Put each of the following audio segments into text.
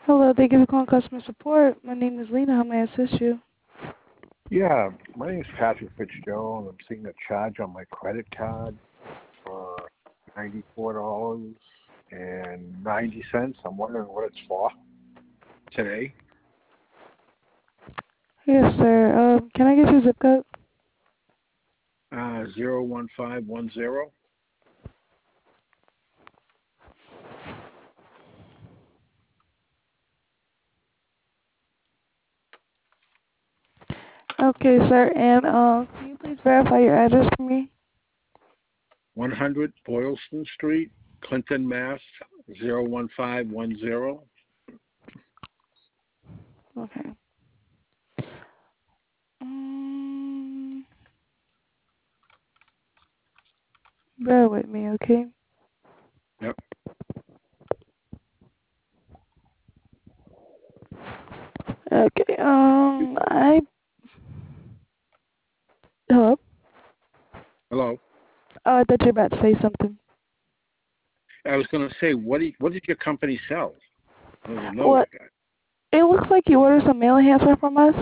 Hello, thank you for calling customer support. My name is Lena. How may I assist you? Yeah, my name is Patrick Fitzgerald. I'm seeing a charge on my credit card for $94.90. I'm wondering what it's for today. Yes, sir. Can I get your zip code? 01510. Okay, sir. And can you please verify your address for me? 100 Boylston Street, Clinton, Mass. 01510. Okay. Bear with me, okay? Yep. Okay. Hello. Hello. Oh, I thought you were about to say something. I was going to say, what did your company sell? There's a note What? I got. It looks like you ordered some mail enhancer from us,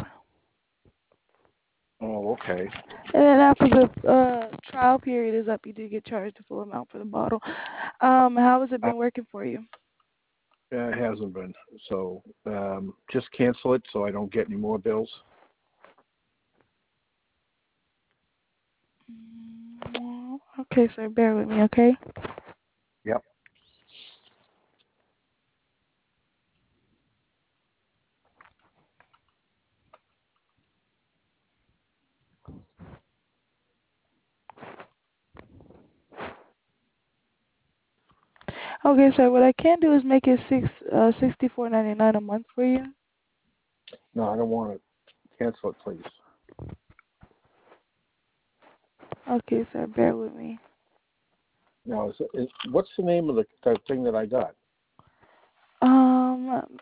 Oh, okay. and then after the trial period is up, you do get charged the full amount for the bottle. How has it been working for you? It hasn't been. So just cancel it so I don't get any more bills. Okay, sir. Bear with me, okay? Yep. Okay, sir. What I can do is make it $64.99 a month for you. No, I don't want it. Cancel it, please. Okay, sir. Bear with me. Now, what's the name of the thing that I got? Um,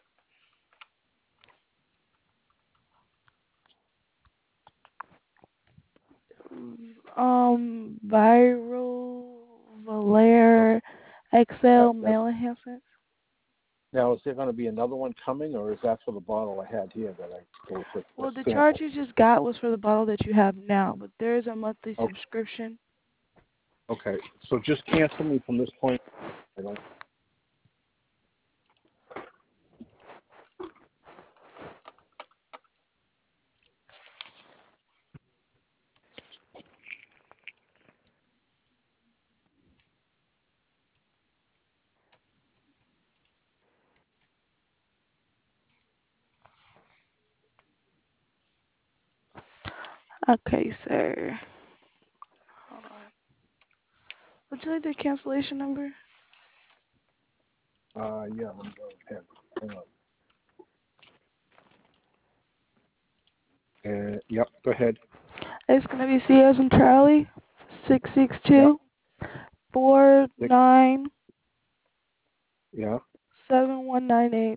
Viral Valere XL mail enhancement. Now, is there going to be another one coming, or is that for the bottle I had here that I gave for Well, the sample? charge you just got was for the bottle that you have now, but there is a monthly Okay. subscription. Okay, so just cancel me from this point. I don't. Okay, sir. Hold on. Would you like the cancellation number? Yeah, let me go ahead. Hang on. Yep, go ahead. It's gonna be C as in Charlie, Yep. 662-49. Yeah. 7198.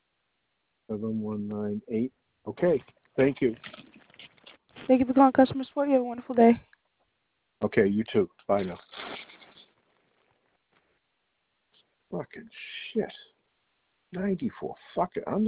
7198. Okay. Thank you. Thank you for calling customer support. You have a wonderful day. Okay, you too. Bye now. Fucking shit. 94. Fuck it. I'm